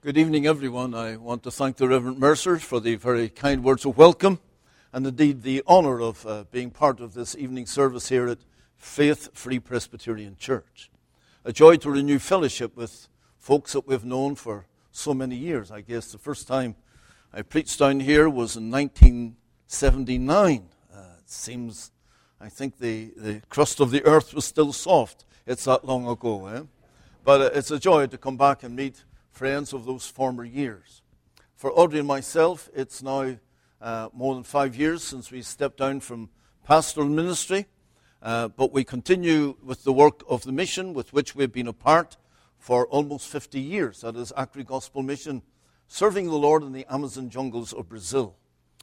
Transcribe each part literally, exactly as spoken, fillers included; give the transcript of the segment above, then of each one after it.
Good evening, everyone. I want to thank the Reverend Mercer for the very kind words of welcome and indeed the honor of uh, being part of this evening service here at Faith Free Presbyterian Church. A joy to renew fellowship with folks that we've known for so many years. I guess the first time I preached down here was in nineteen seventy-nine. Uh, it seems, I think the, the crust of the earth was still soft. It's that long ago, eh? But uh, it's a joy to come back and meet friends of those former years. For Audrey and myself, it's now uh, more than five years since we stepped down from pastoral ministry, uh, but we continue with the work of the mission with which we've been a part for almost fifty years. That is Acri Gospel Mission, serving the Lord in the Amazon jungles of Brazil.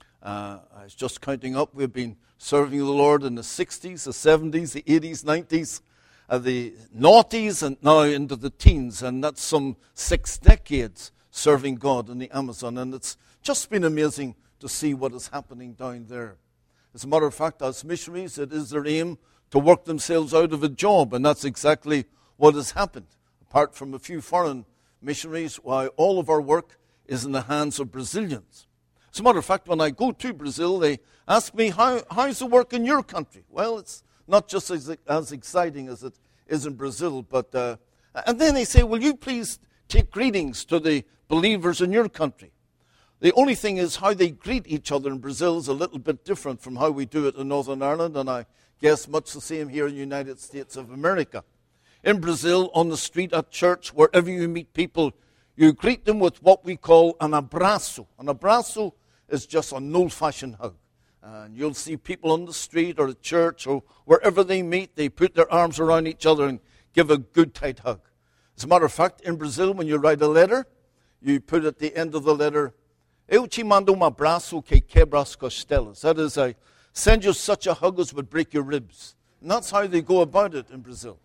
Uh, I was just counting up, we've been serving the Lord in the sixties, the seventies, the eighties, nineties, Uh, the noughties and now into the teens, and that's some six decades serving God in the Amazon, and it's just been amazing to see what is happening down there. As a matter of fact, as missionaries, it is their aim to work themselves out of a job, and that's exactly what has happened. Apart from a few foreign missionaries, why all of our work is in the hands of Brazilians. As a matter of fact, when I go to Brazil, they ask me, How, how's the work in your country? Well, it's not just as, as exciting as it is in Brazil, but uh, and then they say, will you please take greetings to the believers in your country? The only thing is how they greet each other in Brazil is a little bit different from how we do it in Northern Ireland, and I guess much the same here in the United States of America. In Brazil, on the street, at church, wherever you meet people, you greet them with what we call an abraço. An abraço is just an old-fashioned hug. And you'll see people on the street or at church or wherever they meet, they put their arms around each other and give a good tight hug. As a matter of fact, in Brazil, when you write a letter, you put at the end of the letter, Eu te mando um abraço que quebra as costelas. That is, I send you such a hug as would break your ribs. And that's how they go about it in Brazil.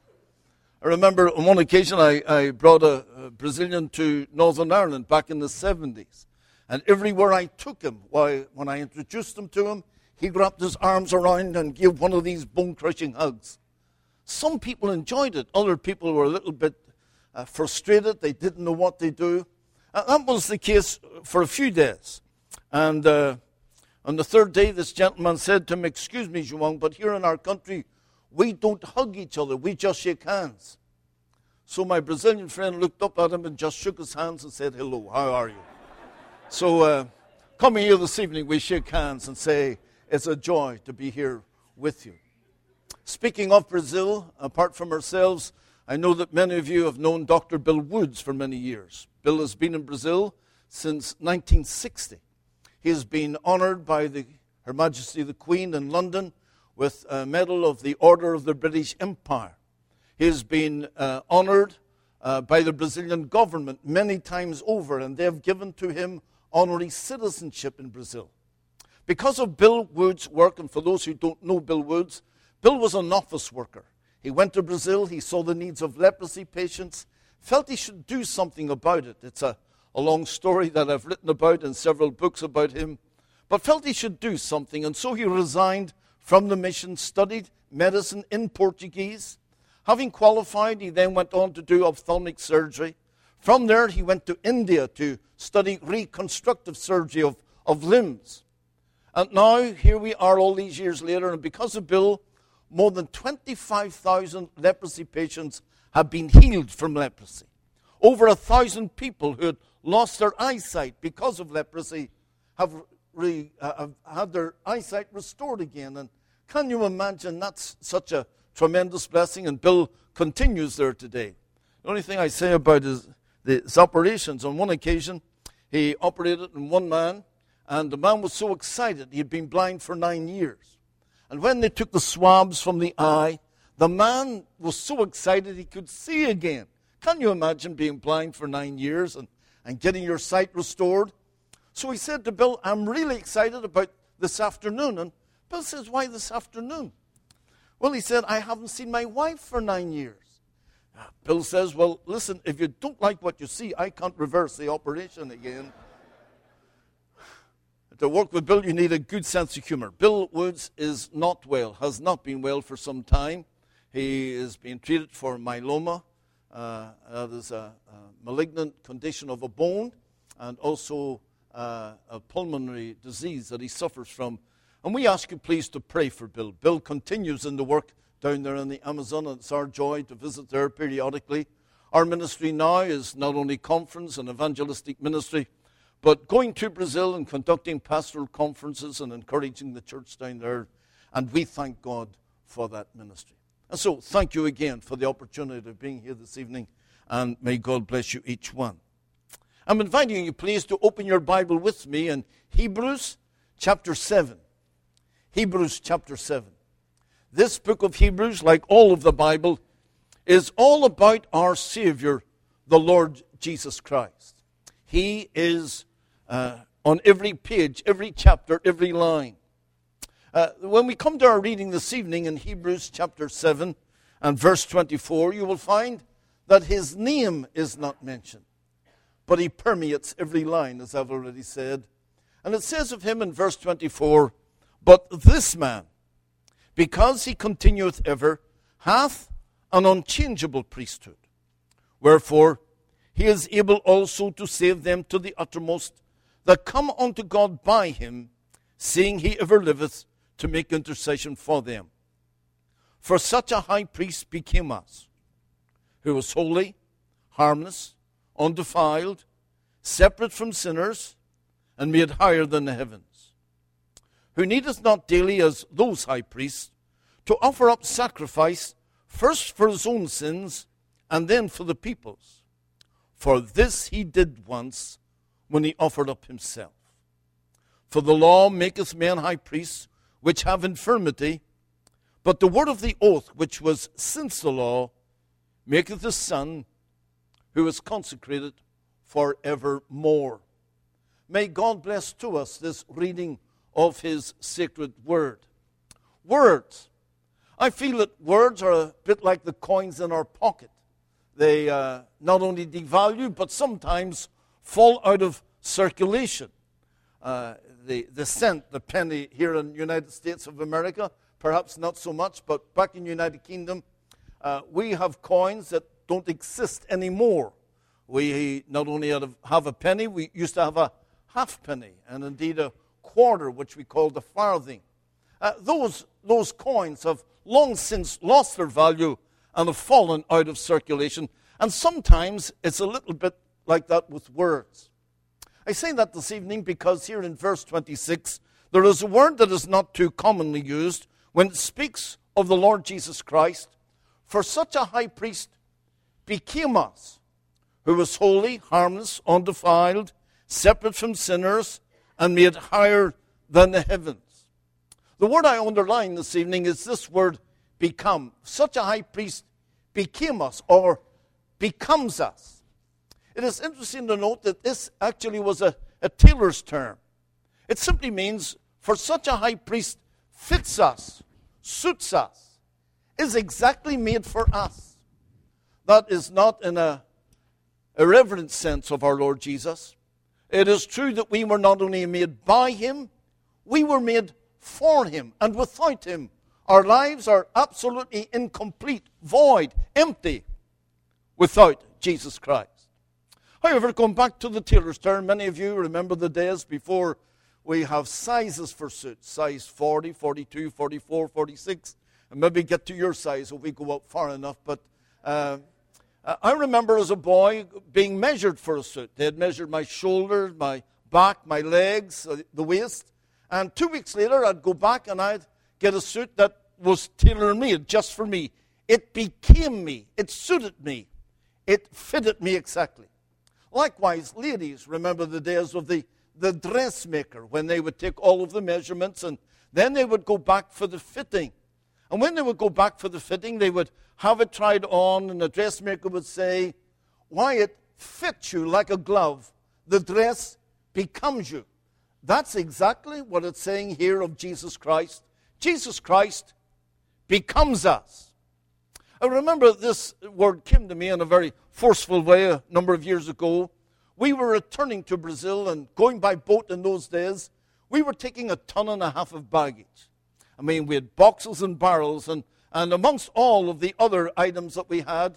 I remember on one occasion I, I brought a, a Brazilian to Northern Ireland back in the seventies. And everywhere I took him, why, when I introduced him to him, he wrapped his arms around and gave one of these bone-crushing hugs. Some people enjoyed it. Other people were a little bit uh, frustrated. They didn't know what to do. And that was the case for a few days. And uh, on the third day, this gentleman said to him, excuse me, João, but here in our country, we don't hug each other. We just shake hands. So my Brazilian friend looked up at him and just shook his hands and said, hello, how are you? So uh, coming here this evening, we shake hands and say, it's a joy to be here with you. Speaking of Brazil, apart from ourselves, I know that many of you have known Doctor Bill Woods for many years. Bill has been in Brazil since nineteen sixty. He has been honored by the, Her Majesty the Queen in London with a Medal of the Order of the British Empire. He has been uh, honored uh, by the Brazilian government many times over, and they have given to him honorary citizenship in Brazil. Because of Bill Woods' work, and for those who don't know Bill Woods, Bill was an office worker. He went to Brazil, he saw the needs of leprosy patients, felt he should do something about it. It's a, a long story that I've written about in several books about him, but felt he should do something, and so he resigned from the mission, studied medicine in Portuguese. Having qualified, he then went on to do ophthalmic surgery. From there, he went to India to study reconstructive surgery of, of limbs. And now, here we are all these years later, and because of Bill, more than twenty-five thousand leprosy patients have been healed from leprosy. Over a thousand people who had lost their eyesight because of leprosy have, re, uh, have had their eyesight restored again. And can you imagine that's such a tremendous blessing? And Bill continues there today. The only thing I say about his, his operations, on one occasion, he operated on one man, and the man was so excited. He had been blind for nine years. And when they took the swabs from the eye, the man was so excited he could see again. Can you imagine being blind for nine years and, and getting your sight restored? So he said to Bill, I'm really excited about this afternoon. And Bill says, why this afternoon? Well, he said, I haven't seen my wife for nine years. Bill says, well, listen, if you don't like what you see, I can't reverse the operation again. To work with Bill, you need a good sense of humor. Bill Woods is not well, has not been well for some time. He is being treated for myeloma, Uh, that is a, a malignant condition of a bone and also uh, a pulmonary disease that he suffers from. And we ask you please to pray for Bill. Bill continues in the work down there in the Amazon, and it's our joy to visit there periodically. Our ministry now is not only conference and evangelistic ministry, but going to Brazil and conducting pastoral conferences and encouraging the church down there. And we thank God for that ministry. And so thank you again for the opportunity of being here this evening, and may God bless you each one. I'm inviting you please to open your Bible with me in Hebrews chapter seven. Hebrews chapter seven. This book of Hebrews, like all of the Bible, is all about our Savior, the Lord Jesus Christ. He is uh, on every page, every chapter, every line. Uh, when we come to our reading this evening in Hebrews chapter seven and verse twenty-four, you will find that his name is not mentioned, but he permeates every line, as I've already said. And it says of him in verse twenty-four, "But this man, because he continueth ever, hath an unchangeable priesthood. Wherefore he is able also to save them to the uttermost that come unto God by him, seeing he ever liveth to make intercession for them. For such a high priest became us, who was holy, harmless, undefiled, separate from sinners, and made higher than the heavens, who needeth not daily as those high priests to offer up sacrifice, first for his own sins, and then for the people's. For this he did once, when he offered up himself. For the law maketh men high priests, which have infirmity, but the word of the oath, which was since the law, maketh the Son, who is consecrated for evermore." May God bless to us this reading of his sacred word. Words. I feel that words are a bit like the coins in our pocket. They uh, not only devalue, but sometimes fall out of circulation. Uh, the, the cent, the penny here in the United States of America, perhaps not so much, but back in the United Kingdom, uh, we have coins that don't exist anymore. We not only have a penny, we used to have a half penny, and indeed a quarter, which we call the farthing. Uh, those, those coins have long since lost their value and have fallen out of circulation. And sometimes it's a little bit like that with words. I say that this evening because here in verse twenty-six, there is a word that is not too commonly used when it speaks of the Lord Jesus Christ. For such a high priest became us, who was holy, harmless, undefiled, separate from sinners, and made higher than the heavens. The word I underline this evening is this word, become. Such a high priest became us, or becomes us. It is interesting to note that this actually was a, a tailor's term. It simply means, for such a high priest fits us, suits us, is exactly made for us. That is not in a irreverent sense of our Lord Jesus. It is true that we were not only made by him, we were made for him. And without him, our lives are absolutely incomplete, void, empty, without Jesus Christ. However, going back to the tailor's term, many of you remember the days before we have sizes for suits, size forty, forty-two, forty-four, forty-six, and maybe get to your size if we go up far enough. But uh, I remember as a boy being measured for a suit. They had measured my shoulders, my back, my legs, the waist, and two weeks later I'd go back and I'd get a suit that was tailor-made just for me. It became me. It suited me. It fitted me exactly. Likewise, ladies, remember the days of the, the dressmaker, when they would take all of the measurements and then they would go back for the fitting. And when they would go back for the fitting, they would have it tried on, and the dressmaker would say, "Why, it fits you like a glove. The dress becomes you." That's exactly what it's saying here of Jesus Christ. Jesus Christ becomes us. I remember this word came to me in a very forceful way a number of years ago. We were returning to Brazil, and going by boat in those days, we were taking a ton and a half of baggage. I mean, we had boxes and barrels, and, and amongst all of the other items that we had,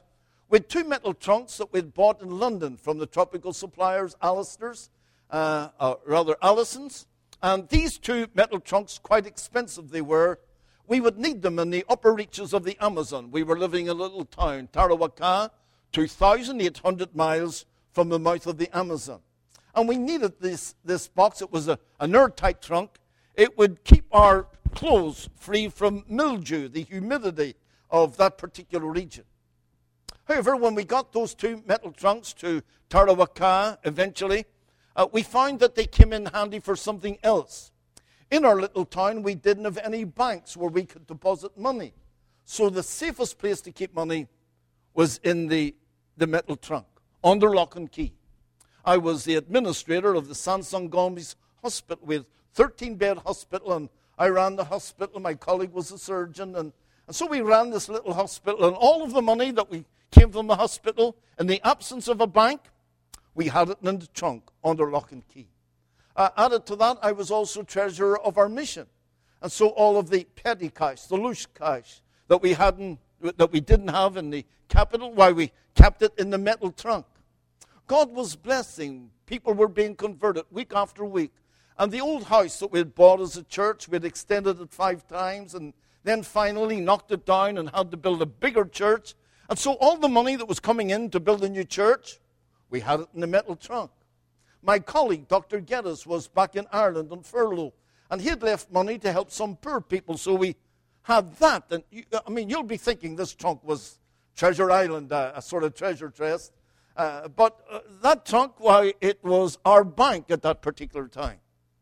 We had two metal trunks that we'd bought in London from the tropical suppliers, Alistair's, uh, or rather Allison's. And these two metal trunks, quite expensive they were, we would need them in the upper reaches of the Amazon. We were living in a little town, Tarapacá, two thousand eight hundred miles from the mouth of the Amazon. And we needed this, this box. It was a, an airtight trunk. It would keep our clothes free from mildew, the humidity of that particular region. However, when we got those two metal trunks to Tarapacá eventually, uh, we found that they came in handy for something else. In our little town, we didn't have any banks where we could deposit money. So the safest place to keep money was in the, the metal trunk, under lock and key. I was the administrator of the Sansón Gómez Hospital with thirteen-bed hospital, and I ran the hospital. My colleague was a surgeon, and, and so we ran this little hospital, and all of the money that we came from the hospital, in the absence of a bank, we had it in the trunk, under lock and key. Uh, added to that, I was also treasurer of our mission, and so all of the petty cash, the loose cash that we hadn't, that we didn't have in the capital, why we kept it in the metal trunk. God was blessing. People were being converted week after week. And the old house that we had bought as a church, we had extended it five times and then finally knocked it down and had to build a bigger church. And so all the money that was coming in to build a new church, we had it in the metal trunk. My colleague, Doctor Geddes, was back in Ireland on furlough, and he had left money to help some poor people, so we had that. And you, I mean, you'll be thinking this trunk was Treasure Island, uh, a sort of treasure chest. Uh, but uh, that trunk, why, it was our bank at that particular time.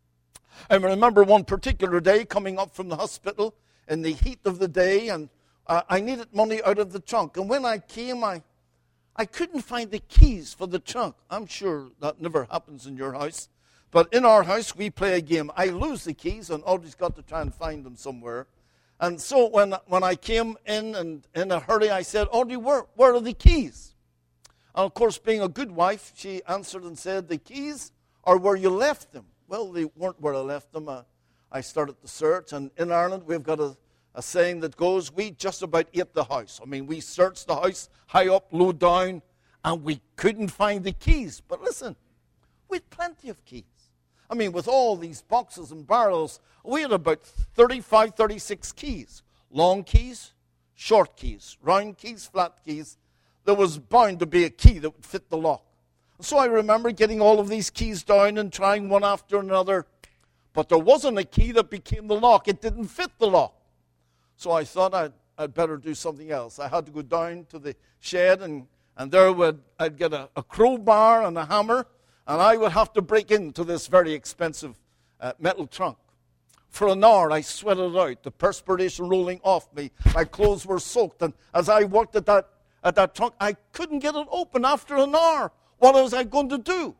I remember one particular day coming up from the hospital in the heat of the day, and uh, I needed money out of the trunk. And when I came, I, I couldn't find the keys for the trunk. I'm sure that never happens in your house. But in our house, we play a game. I lose the keys, and Audrey's got to try and find them somewhere. And so when, when I came in and in a hurry, I said, Audrey, where, where are the keys? And, of course, being a good wife, she answered and said, the keys are where you left them. Well, they weren't where I left them. Uh, I started to search, and in Ireland, we've got a, a saying that goes, we just about ate the house. I mean, we searched the house high up, low down, and we couldn't find the keys. But listen, we had plenty of keys. I mean, with all these boxes and barrels, we had about thirty-five, thirty-six keys. Long keys, short keys, round keys, flat keys. There was bound to be a key that would fit the lock. So I remember getting all of these keys down and trying one after another. But there wasn't a key that became the lock. It didn't fit the lock. So I thought I'd, I'd better do something else. I had to go down to the shed, and, and there would, I'd get a, a crowbar and a hammer, and I would have to break into this very expensive uh, metal trunk. For an hour, I sweated out, the perspiration rolling off me. My clothes were soaked, and as I worked at that At that trunk, I couldn't get it open after an hour. What was I going to do?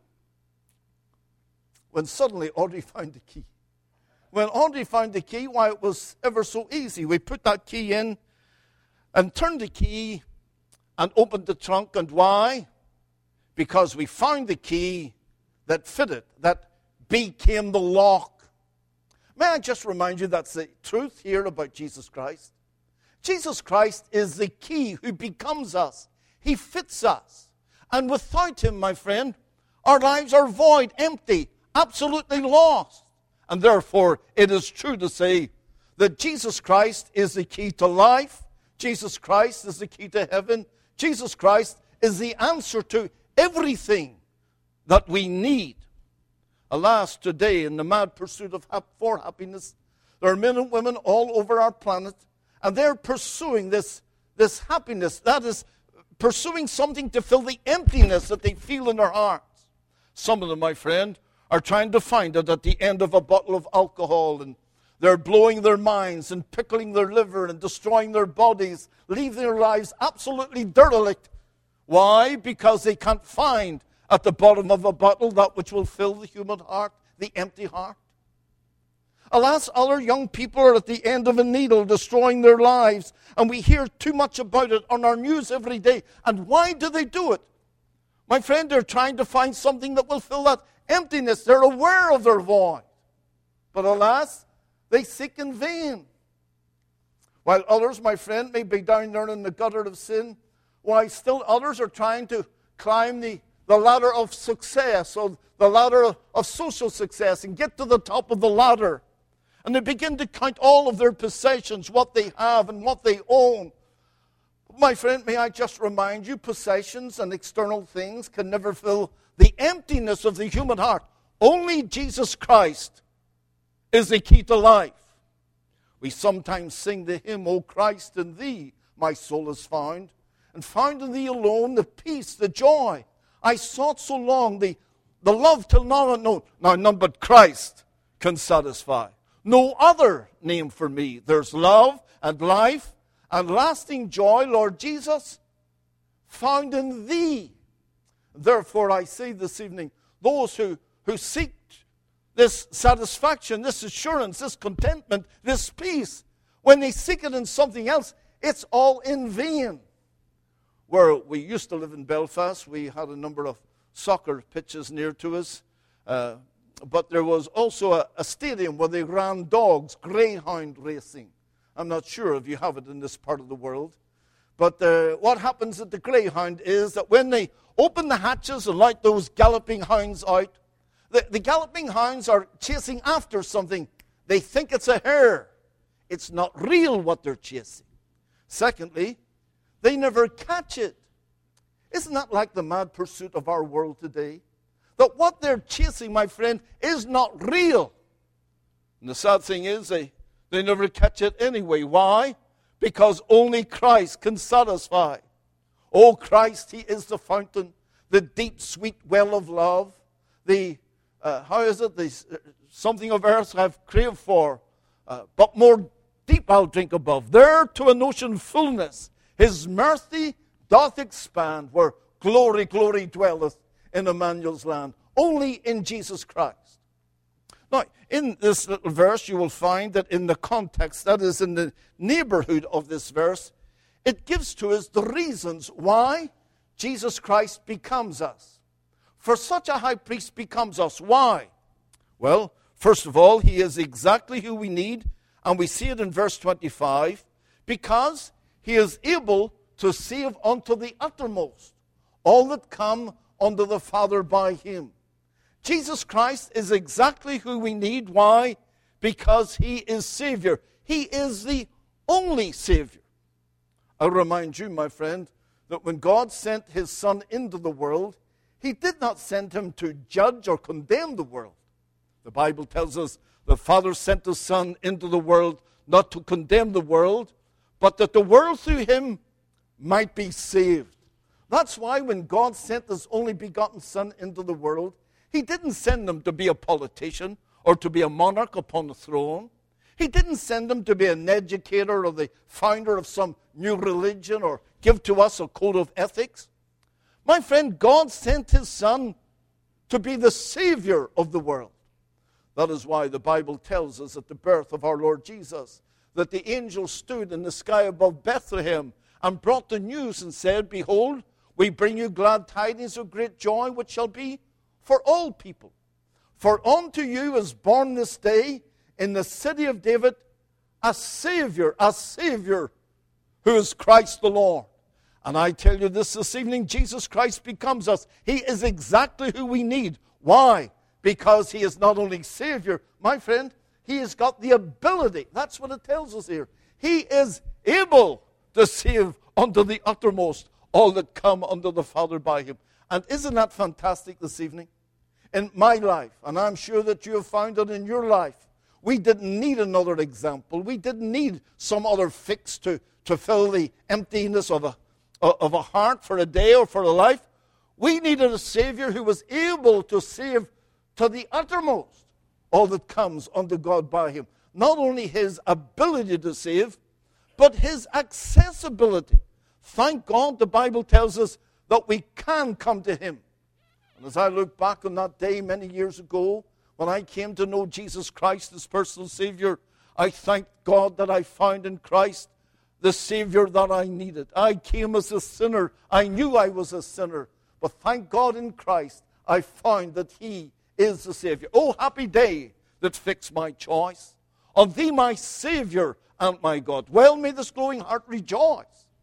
When suddenly Audrey found the key. When Audrey found the key, why, it was ever so easy. We put that key in and turned the key and opened the trunk. And why? Because we found the key that fitted, that became the lock. May I just remind you that's the truth here about Jesus Christ? Jesus Christ is the key who becomes us. He fits us. And without him, my friend, our lives are void, empty, absolutely lost. And therefore, it is true to say that Jesus Christ is the key to life. Jesus Christ is the key to heaven. Jesus Christ is the answer to everything that we need. Alas, today, in the mad pursuit of hap- for happiness, there are men and women all over our planet, and they're pursuing this, this happiness. That is, pursuing something to fill the emptiness that they feel in their hearts. Some of them, my friend, are trying to find it at the end of a bottle of alcohol, and they're blowing their minds and pickling their liver and destroying their bodies, leaving their lives absolutely derelict. Why? Because they can't find at the bottom of a bottle that which will fill the human heart, the empty heart. Alas, other young people are at the end of a needle, destroying their lives, and we hear too much about it on our news every day. And why do they do it? My friend, they're trying to find something that will fill that emptiness. They're aware of their void. But alas, they seek in vain. While others, my friend, may be down there in the gutter of sin, while still others are trying to climb the, the ladder of success, or the ladder of, of social success, and get to the top of the ladder. And they begin to count all of their possessions, what they have and what they own. My friend, may I just remind you, possessions and external things can never fill the emptiness of the human heart. Only Jesus Christ is the key to life. We sometimes sing the hymn, O Christ, in thee my soul is found, and found in thee alone the peace, the joy I sought so long, the, the love till now unknown. Now none but Christ can satisfy. No other name for me. There's love and life and lasting joy, Lord Jesus, found in thee. Therefore I say this evening, those who, who seek this satisfaction, this assurance, this contentment, this peace, when they seek it in something else, it's all in vain. Where we used to live in Belfast, we had a number of soccer pitches near to us, uh, but there was also a, a stadium where they ran dogs, greyhound racing. I'm not sure if you have it in this part of the world. But uh, what happens at the greyhound is that when they open the hatches and let those galloping hounds out, the, the galloping hounds are chasing after something. They think it's a hare. It's not real what they're chasing. Secondly, they never catch it. Isn't that like the mad pursuit of our world today? That what they're chasing, my friend, is not real. And the sad thing is they, they never catch it anyway. Why? Because only Christ can satisfy. Oh, Christ, he is the fountain, the deep, sweet well of love. The, uh, how is it? The, uh, something of earth I've craved for, uh, but more deep I'll drink above. There to an ocean fullness, his mercy doth expand, where glory, glory dwelleth in Emmanuel's land. Only in Jesus Christ. Now, in this little verse, you will find that in the context, that is in the neighborhood of this verse, it gives to us the reasons why Jesus Christ becomes us. For such a high priest becomes us. Why? Well, first of all, he is exactly who we need, and we see it in verse twenty-five, because he is able to save unto the uttermost all that come unto the Father by him. Jesus Christ is exactly who we need. Why? Because he is Savior. He is the only Savior. I remind you, my friend, that when God sent his Son into the world, he did not send him to judge or condemn the world. The Bible tells us the Father sent the Son into the world not to condemn the world, but that the world through him might be saved. That's why when God sent his only begotten Son into the world, he didn't send him to be a politician or to be a monarch upon the throne. He didn't send him to be an educator or the founder of some new religion or give to us a code of ethics. My friend, God sent his Son to be the Savior of the world. That is why the Bible tells us at the birth of our Lord Jesus that the angel stood in the sky above Bethlehem and brought the news and said, Behold, we bring you glad tidings of great joy, which shall be for all people. For unto you is born this day in the city of David a Savior, a Savior who is Christ the Lord. And I tell you this this evening, Jesus Christ becomes us. He is exactly who we need. Why? Because he is not only Savior, my friend, he has got the ability. That's what it tells us here. He is able to save unto the uttermost all that come unto the Father by him. And isn't that fantastic this evening? In my life, and I'm sure that you have found it in your life, we didn't need another example. We didn't need some other fix to, to fill the emptiness of a, of a heart for a day or for a life. We needed a Savior who was able to save to the uttermost all that comes unto God by him. Not only his ability to save, but his accessibility. Thank God the Bible tells us that we can come to him. And as I look back on that day many years ago, when I came to know Jesus Christ as personal Savior, I thank God that I found in Christ the Savior that I needed. I came as a sinner. I knew I was a sinner. But thank God in Christ, I found that he is the Savior. Oh, happy day that fixed my choice. On thee, my Savior and my God. Well may this glowing heart rejoice.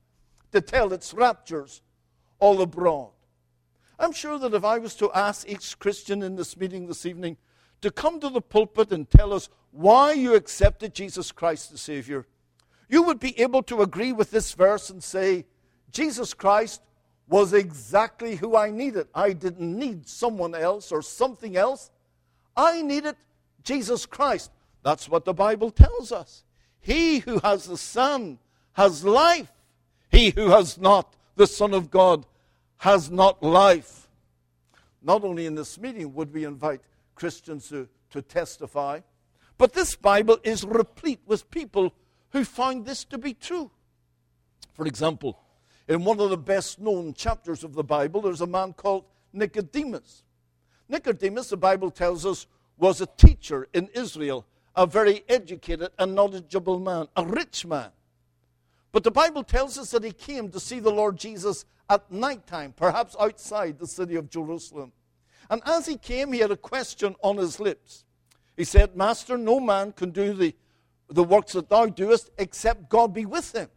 to tell its raptures all abroad. I'm sure that if I was to ask each Christian in this meeting this evening to come to the pulpit and tell us why you accepted Jesus Christ as Savior, you would be able to agree with this verse and say, Jesus Christ was exactly who I needed. I didn't need someone else or something else. I needed Jesus Christ. That's what the Bible tells us. He who has the Son has life. He who has not the Son of God has not life. Not only in this meeting would we invite Christians to, to testify, but this Bible is replete with people who found this to be true. For example, in one of the best-known chapters of the Bible, there's a man called Nicodemus. Nicodemus, the Bible tells us, was a teacher in Israel, a very educated and knowledgeable man, a rich man. But the Bible tells us that he came to see the Lord Jesus at nighttime, perhaps outside the city of Jerusalem. And as he came, he had a question on his lips. He said, Master, no man can do the, the works that thou doest except God be with him.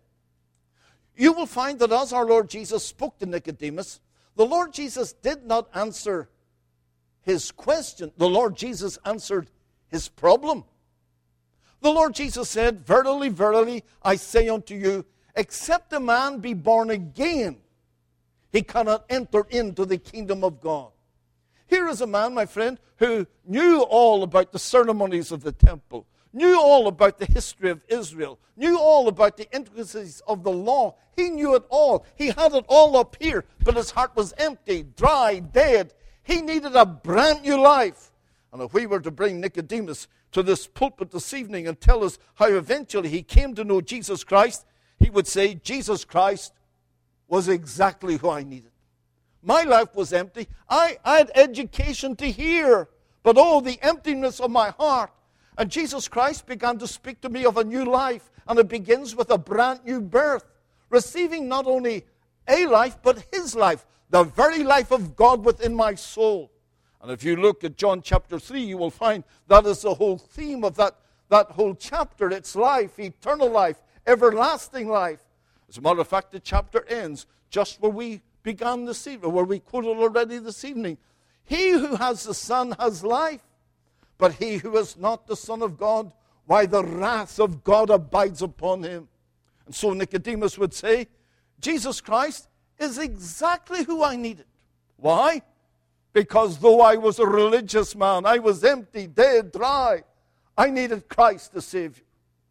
You will find that as our Lord Jesus spoke to Nicodemus, the Lord Jesus did not answer his question. The Lord Jesus answered his problem. The Lord Jesus said, Verily, verily, I say unto you, except a man be born again, he cannot enter into the kingdom of God. Here is a man, my friend, who knew all about the ceremonies of the temple, knew all about the history of Israel, knew all about the intricacies of the law. He knew it all. He had it all up here, but his heart was empty, dry, dead. He needed a brand new life. And if we were to bring Nicodemus to this pulpit this evening and tell us how eventually he came to know Jesus Christ, he would say, Jesus Christ was exactly who I needed. My life was empty. I, I had education to hear, but oh, the emptiness of my heart. And Jesus Christ began to speak to me of a new life, and it begins with a brand new birth, receiving not only a life, but his life, the very life of God within my soul. And if you look at John chapter three, you will find that is the whole theme of that, that whole chapter. It's life, eternal life, everlasting life. As a matter of fact, the chapter ends just where we began this evening, where we quoted already this evening. He who has the Son has life, but he who is not the Son of God, why the wrath of God abides upon him. And so Nicodemus would say, Jesus Christ is exactly who I needed. Why? Because though I was a religious man, I was empty, dead, dry, I needed Christ the Savior.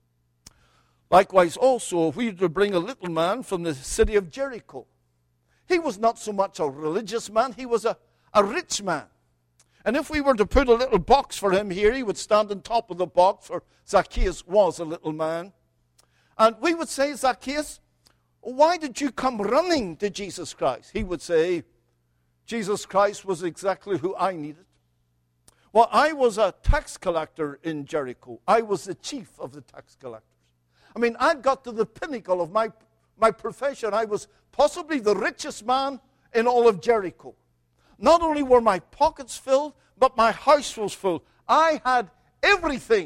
Likewise also, if we were to bring a little man from the city of Jericho, he was not so much a religious man, he was a, a rich man. And if we were to put a little box for him here, he would stand on top of the box, for Zacchaeus was a little man. And we would say, Zacchaeus, why did you come running to Jesus Christ? He would say, Jesus Christ was exactly who I needed. Well, I was a tax collector in Jericho. I was the chief of the tax collectors. I mean, I got to the pinnacle of my, my profession. I was possibly the richest man in all of Jericho. Not only were my pockets filled, but my house was full. I had everything.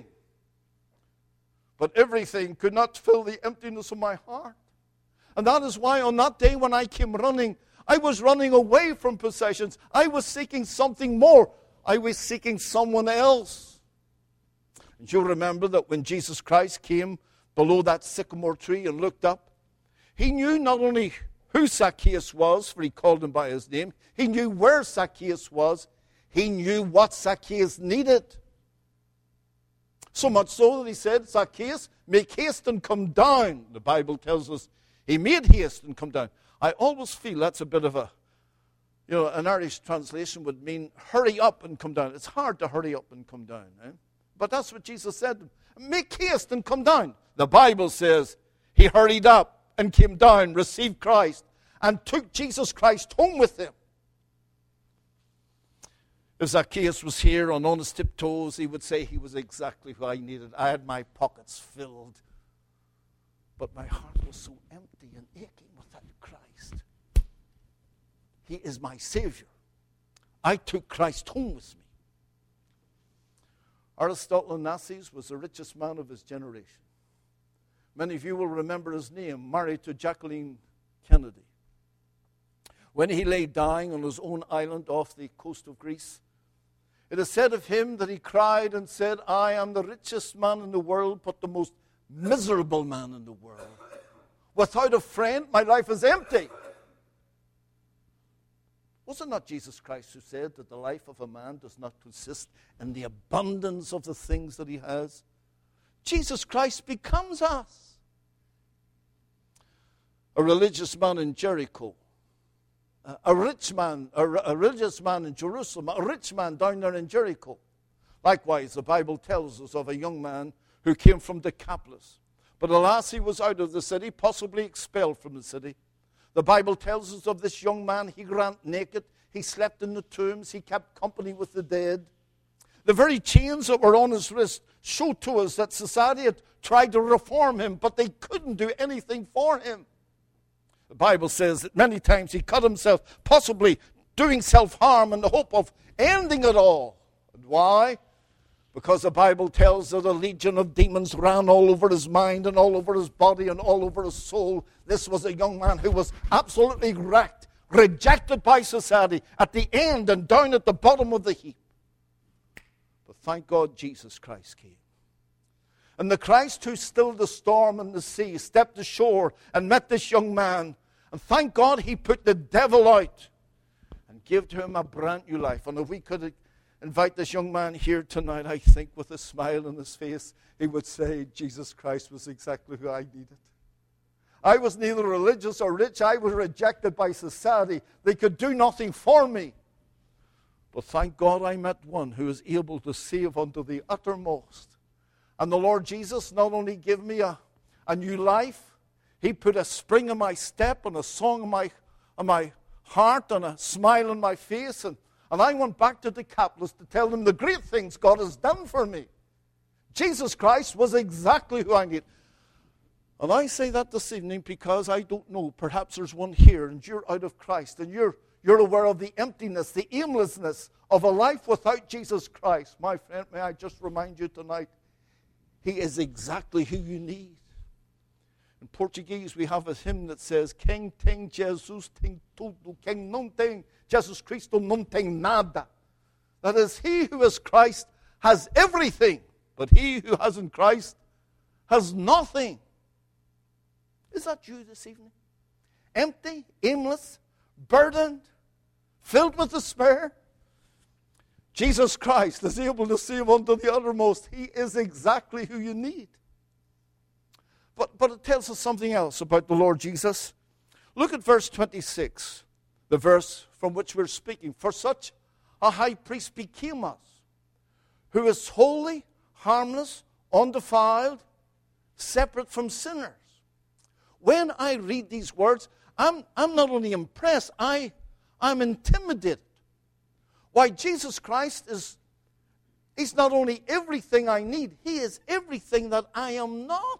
But everything could not fill the emptiness of my heart. And that is why on that day when I came running, I was running away from possessions. I was seeking something more. I was seeking someone else. And you remember that when Jesus Christ came below that sycamore tree and looked up, he knew not only who Zacchaeus was, for he called him by his name. He knew where Zacchaeus was. He knew what Zacchaeus needed. So much so that he said, Zacchaeus, make haste and come down. The Bible tells us he made haste and come down. I always feel that's a bit of a, you know, an Irish translation would mean hurry up and come down. It's hard to hurry up and come down. Eh? But that's what Jesus said. Make haste and come down. The Bible says he hurried up and came down, received Christ, and took Jesus Christ home with him. If Zacchaeus was here on, on his tiptoes, he would say he was exactly who I needed. I had my pockets filled, but my heart was so empty and aching without Christ. He is my Savior. I took Christ home with me. Aristotle Onassis was the richest man of his generation. Many of you will remember his name, married to Jacqueline Kennedy. When he lay dying on his own island off the coast of Greece, it is said of him that he cried and said, I am the richest man in the world, but the most miserable man in the world. Without a friend, my life is empty. Was it not Jesus Christ who said that the life of a man does not consist in the abundance of the things that he has? Jesus Christ becomes us. A religious man in Jericho, a rich man, a, a religious man in Jerusalem, a rich man down there in Jericho. Likewise, the Bible tells us of a young man who came from Decapolis. But alas, he was out of the city, possibly expelled from the city. The Bible tells us of this young man. He ran naked. He slept in the tombs. He kept company with the dead. The very chains that were on his wrist show to us that society had tried to reform him, but they couldn't do anything for him. The Bible says that many times he cut himself, possibly doing self-harm in the hope of ending it all. And why? Because the Bible tells that a legion of demons ran all over his mind and all over his body and all over his soul. This was a young man who was absolutely wrecked, rejected by society, at the end and down at the bottom of the heap. But thank God Jesus Christ came. And the Christ who stilled the storm and the sea stepped ashore and met this young man. And thank God he put the devil out and gave to him a brand new life. And if we could invite this young man here tonight, I think with a smile on his face, he would say, Jesus Christ was exactly who I needed. I was neither religious or rich. I was rejected by society. They could do nothing for me. But thank God I met one who is able to save unto the uttermost. And the Lord Jesus not only gave me a, a new life, he put a spring in my step and a song in my, in my heart and a smile on my face. And, and I went back to Decapolis to tell them the great things God has done for me. Jesus Christ was exactly who I needed. And I say that this evening because I don't know. Perhaps there's one here and you're out of Christ and you're, you're aware of the emptiness, the aimlessness of a life without Jesus Christ. My friend, may I just remind you tonight, he is exactly who you need. In Portuguese, we have a hymn that says, Quem tem Jesus tem tudo, quem não tem Jesus Cristo não tem nada. That is, he who is Christ has everything, but he who hasn't Christ has nothing. Is that you this evening? Empty, aimless, burdened, filled with despair? Jesus Christ is able to save unto the uttermost. He is exactly who you need. But, but it tells us something else about the Lord Jesus. Look at verse twenty-six, the verse from which we're speaking. For such a high priest became us, who is holy, harmless, undefiled, separate from sinners. When I read these words, I'm, I'm not only impressed, I, I'm intimidated. Why, Jesus Christ is, he's not only everything I need, he is everything that I am not.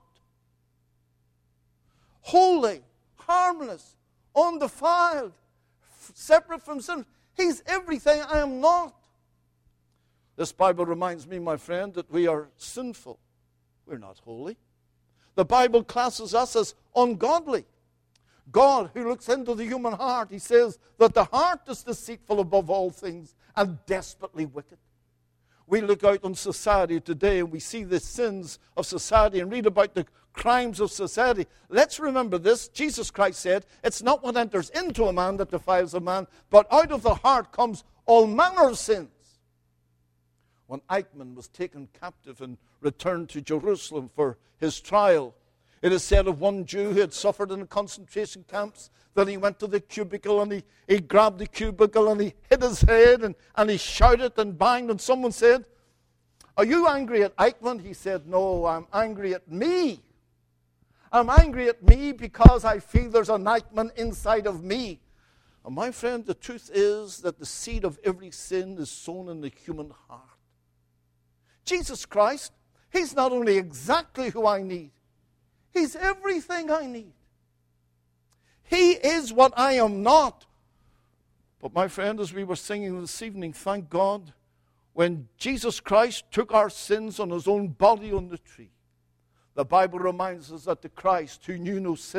Holy, harmless, undefiled, f- separate from sin. He's everything I am not. This Bible reminds me, my friend, that we are sinful. We're not holy. The Bible classes us as ungodly. God, who looks into the human heart, he says that the heart is deceitful above all things and desperately wicked. We look out on society today and we see the sins of society and read about the crimes of society. Let's remember this. Jesus Christ said, it's not what enters into a man that defiles a man, but out of the heart comes all manner of sins. When Eichmann was taken captive and returned to Jerusalem for his trial, it is said of one Jew who had suffered in the concentration camps that he went to the cubicle and he, he grabbed the cubicle and he hit his head and, and he shouted and banged, and someone said, are you angry at Eichmann? He said, no, I'm angry at me. I'm angry at me because I feel there's an Eichmann inside of me. And my friend, the truth is that the seed of every sin is sown in the human heart. Jesus Christ, he's not only exactly who I need, he's everything I need. He is what I am not. But my friend, as we were singing this evening, thank God, when Jesus Christ took our sins on his own body on the tree, the Bible reminds us that the Christ who knew no sin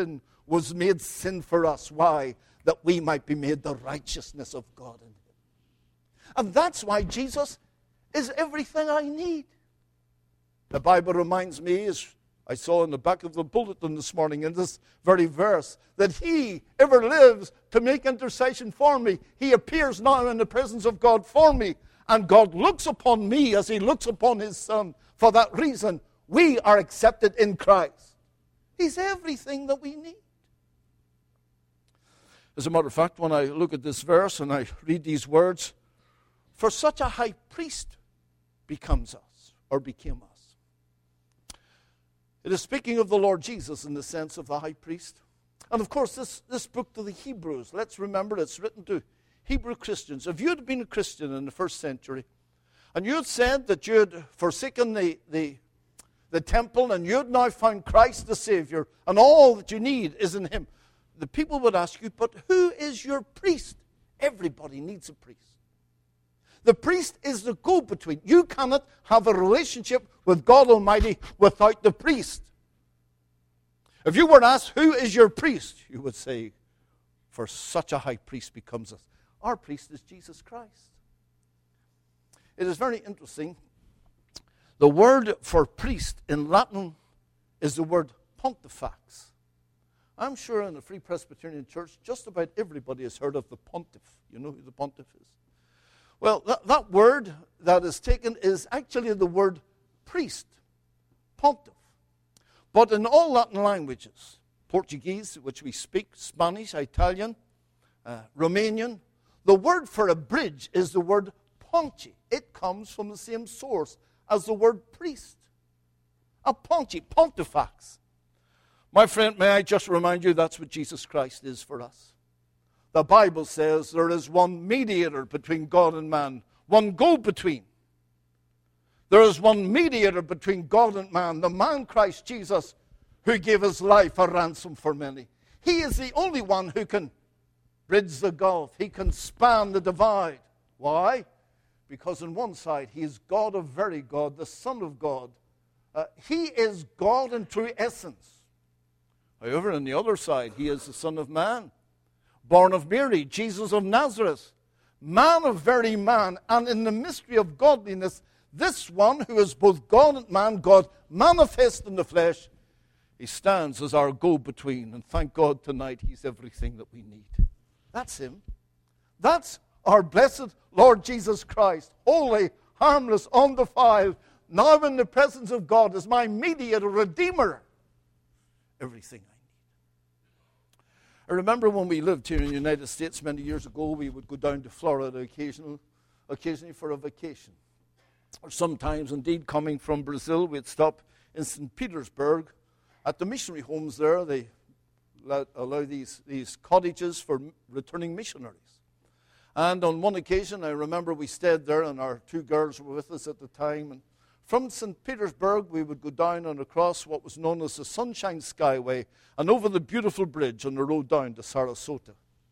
was made sin for us. Why? That we might be made the righteousness of God in him. And that's why Jesus is everything I need. The Bible reminds me, as I saw in the back of the bulletin this morning in this very verse, that he ever lives to make intercession for me. He appears now in the presence of God for me. And God looks upon me as he looks upon his Son. For that reason, we are accepted in Christ. He's everything that we need. As a matter of fact, when I look at this verse and I read these words, for such a high priest becomes us, or became us. It is speaking of the Lord Jesus in the sense of the high priest. And of course, this, this book to the Hebrews, let's remember it's written to Hebrew Christians. If you had been a Christian in the first century, and you had said that you had forsaken the, the, the temple, and you had now found Christ the Savior, and all that you need is in him, the people would ask you, but who is your priest? Everybody needs a priest. The priest is the go-between. You cannot have a relationship with God Almighty without the priest. If you were asked, who is your priest? You would say, for such a high priest becomes us. Our priest is Jesus Christ. It is very interesting. The word for priest in Latin is the word pontifex. I'm sure in the Free Presbyterian Church, just about everybody has heard of the pontiff. You know who the pontiff is? Well, that, that word that is taken is actually the word priest, pontiff. But in all Latin languages, Portuguese, which we speak, Spanish, Italian, uh, Romanian, the word for a bridge is the word ponte. It comes from the same source as the word priest. A ponte, pontifex. My friend, may I just remind you that's what Jesus Christ is for us. The Bible says there is one mediator between God and man, one go-between. There is one mediator between God and man, the man Christ Jesus, who gave his life a ransom for many. He is the only one who can bridge the gulf. He can span the divide. Why? Because on one side, he is God of very God, the Son of God. Uh, he is God in true essence. However, on the other side, he is the Son of Man, born of Mary, Jesus of Nazareth, man of very man, and in the mystery of godliness, this one who is both God and man, God manifest in the flesh, he stands as our go-between. And thank God tonight he's everything that we need. That's him. That's our blessed Lord Jesus Christ, holy, harmless, undefiled, now in the presence of God as my mediator, redeemer. Everything I need. I remember when we lived here in the United States many years ago, we would go down to Florida occasionally, occasionally for a vacation. Or sometimes, indeed, coming from Brazil, we'd stop in Saint Petersburg. At the missionary homes there, they allow these, these cottages for returning missionaries. And on one occasion, I remember we stayed there, and our two girls were with us at the time. And from Saint Petersburg, we would go down and across what was known as the Sunshine Skyway and over the beautiful bridge on the road down to Sarasota.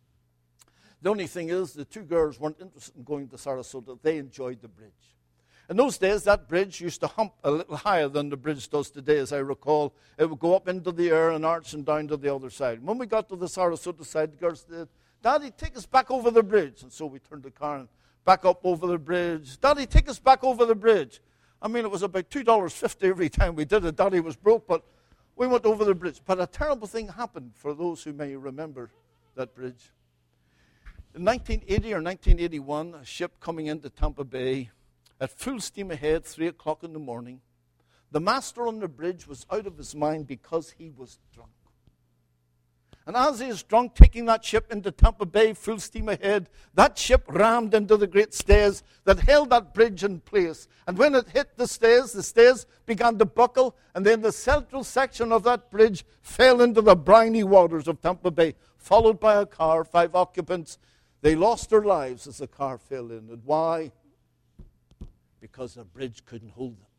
The only thing is, the two girls weren't interested in going to Sarasota. They enjoyed the bridge. In those days, that bridge used to hump a little higher than the bridge does today, as I recall. It would go up into the air and arch and down to the other side. When we got to the Sarasota side, the girls said, "Daddy, take us back over the bridge." And so we turned the car and back up over the bridge. "Daddy, take us back over the bridge." I mean, it was about two dollars fifty every time we did it. Daddy was broke, but we went over the bridge. But a terrible thing happened for those who may remember that bridge. In nineteen eighty or nineteen eighty-one, a ship coming into Tampa Bay at full steam ahead, three o'clock in the morning. The master on the bridge was out of his mind because he was drunk. And as he is drunk, taking that ship into Tampa Bay, full steam ahead, that ship rammed into the great stays that held that bridge in place. And when it hit the stays, the stays began to buckle, and then the central section of that bridge fell into the briny waters of Tampa Bay, followed by a car, five occupants. They lost their lives as the car fell in. And why? Because the bridge couldn't hold them.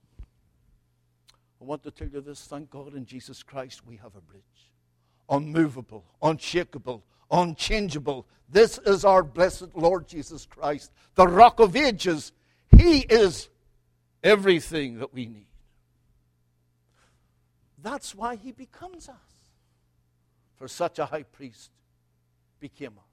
I want to tell you this, thank God in Jesus Christ we have a bridge. Unmovable, unshakable, unchangeable. This is our blessed Lord Jesus Christ, the Rock of Ages. He is everything that we need. That's why he becomes us. for such a high priest became us.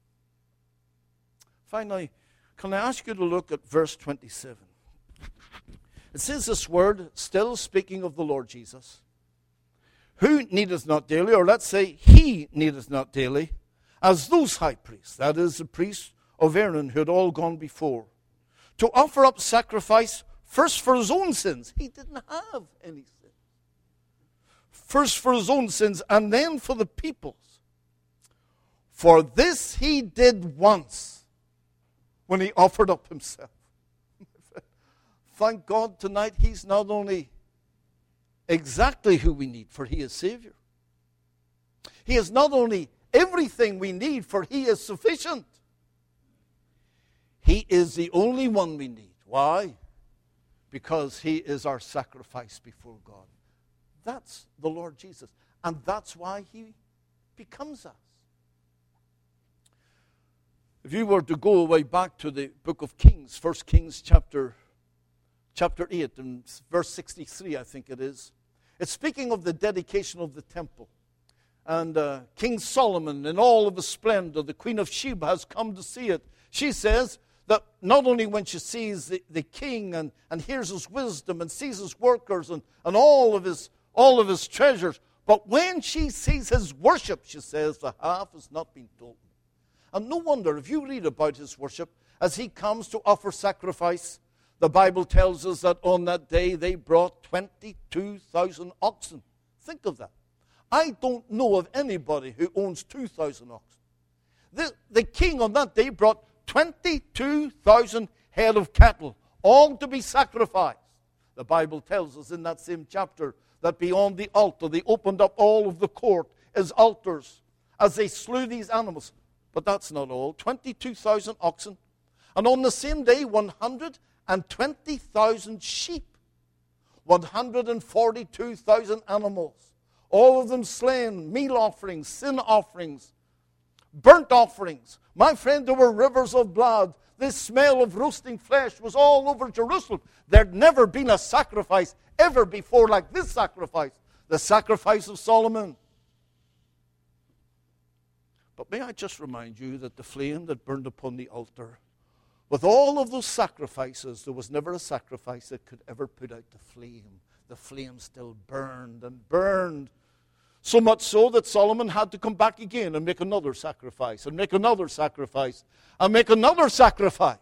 Finally, can I ask you to look at verse twenty-seven? It says this word, still speaking of the Lord Jesus, who needeth not daily, or let's say, he needeth not daily, as those high priests, that is, the priests of Aaron who had all gone before, to offer up sacrifice first for his own sins. He didn't have any sin. First for his own sins, and then for the people's. For this he did once, when he offered up himself. Thank God tonight he's not only exactly who we need, for he is Savior. He is not only everything we need, for he is sufficient. He is the only one we need. Why? Because he is our sacrifice before God. That's the Lord Jesus. And that's why he becomes us. If you were to go way back to the book of Kings, First Kings chapter, chapter eight, and verse sixty-three, I think it is. It's speaking of the dedication of the temple. And uh, King Solomon, in all of his splendor, the Queen of Sheba has come to see it. She says that not only when she sees the, the king and, and hears his wisdom and sees his workers and, and all of his all of his treasures, but when she sees his worship, she says, the half has not been told. And no wonder, if you read about his worship, as he comes to offer sacrifice, the Bible tells us that on that day they brought twenty-two thousand oxen. Think of that. I don't know of anybody who owns two thousand oxen. The, the king on that day brought twenty-two thousand head of cattle, all to be sacrificed. The Bible tells us in that same chapter that beyond the altar, they opened up all of the court as altars as they slew these animals. But that's not all. twenty-two thousand oxen. And on the same day, one hundred twenty thousand sheep. one hundred forty-two thousand animals. All of them slain, meal offerings, sin offerings, burnt offerings. My friend, there were rivers of blood. This smell of roasting flesh was all over Jerusalem. There'd never been a sacrifice ever before like this sacrifice, the sacrifice of Solomon. But may I just remind you that the flame that burned upon the altar, with all of those sacrifices, there was never a sacrifice that could ever put out the flame. The flame still burned and burned. So much so that Solomon had to come back again and make another sacrifice, and make another sacrifice, and make another sacrifice.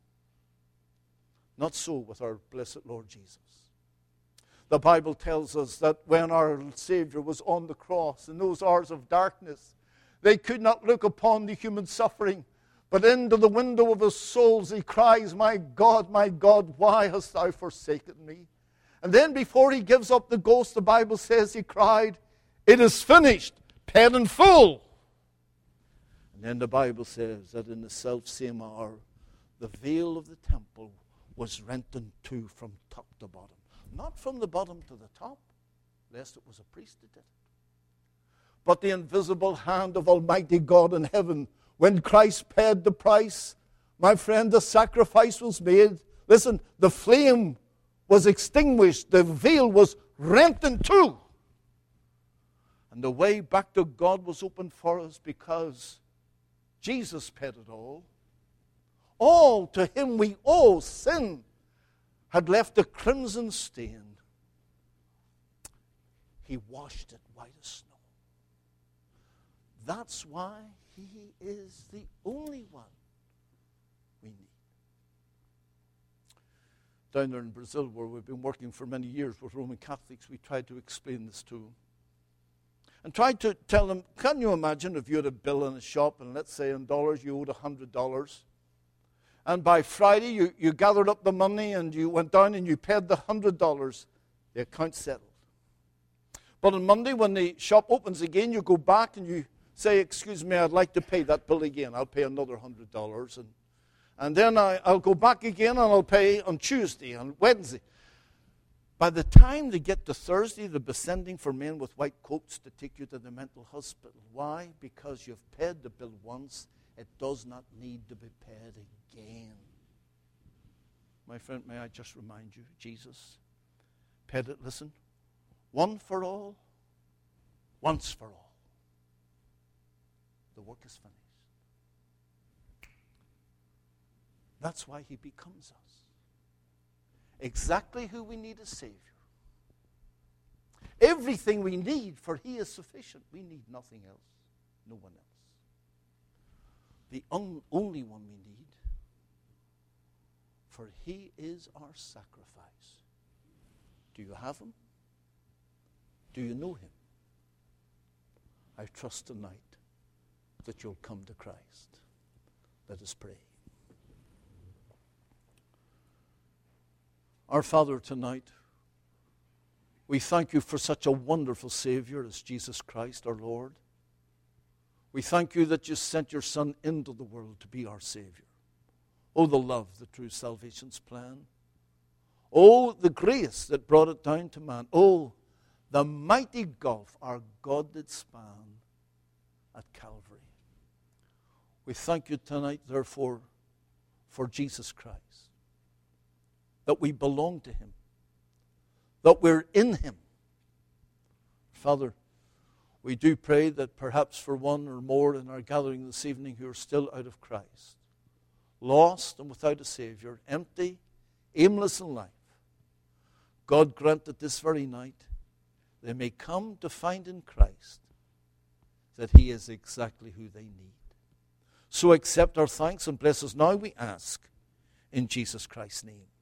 Not so with our blessed Lord Jesus. The Bible tells us that when our Savior was on the cross, in those hours of darkness, they could not look upon the human suffering, but into the window of his souls he cries, my God, my God, why hast thou forsaken me? And then before he gives up the ghost, the Bible says he cried, it is finished, paid in full. And then the Bible says that in the self-same hour, the veil of the temple was rent in two from top to bottom. Not from the bottom to the top, lest it was a priest that did it. But the invisible hand of Almighty God in heaven, when Christ paid the price, my friend, the sacrifice was made. Listen, the flame was extinguished. The veil was rent in two. And the way back to God was opened for us because Jesus paid it all. All to him we owe. Sin had left a crimson stain. He washed it white as snow. That's why he is the only one we need. Down there in Brazil, where we've been working for many years with Roman Catholics, we tried to explain this to them. And tried to tell them, can you imagine if you had a bill in a shop, and let's say in dollars you owed one hundred dollars. And by Friday you, you gathered up the money and you went down and you paid the one hundred dollars. The account settled. But on Monday when the shop opens again, you go back and you say, excuse me, I'd like to pay that bill again. I'll pay another one hundred dollars. And, and then I, I'll go back again and I'll pay on Tuesday and Wednesday. By the time they get to Thursday, they'll be sending for men with white coats to take you to the mental hospital. Why? Because you've paid the bill once. It does not need to be paid again. My friend, may I just remind you, Jesus paid it, listen, one for all, once for all. The work is finished. That's why he becomes us. Exactly who we need as Savior. Everything we need, for he is sufficient. We need nothing else. No one else. The un- only one we need, for he is our sacrifice. Do you have him? Do you know him? I trust tonight that you'll come to Christ. Let us pray. Our Father, tonight, we thank you for such a wonderful Savior as Jesus Christ, our Lord. We thank you that you sent your Son into the world to be our Savior. Oh, the love, the true salvation's plan. Oh, the grace that brought it down to man. Oh, the mighty gulf our God did span at Calvary. We thank you tonight, therefore, for Jesus Christ. That we belong to him. That we're in him. Father, we do pray that perhaps for one or more in our gathering this evening who are still out of Christ, lost and without a Savior, empty, aimless in life, God grant that this very night they may come to find in Christ that he is exactly who they need. So accept our thanks and bless us now, we ask, in Jesus Christ's name.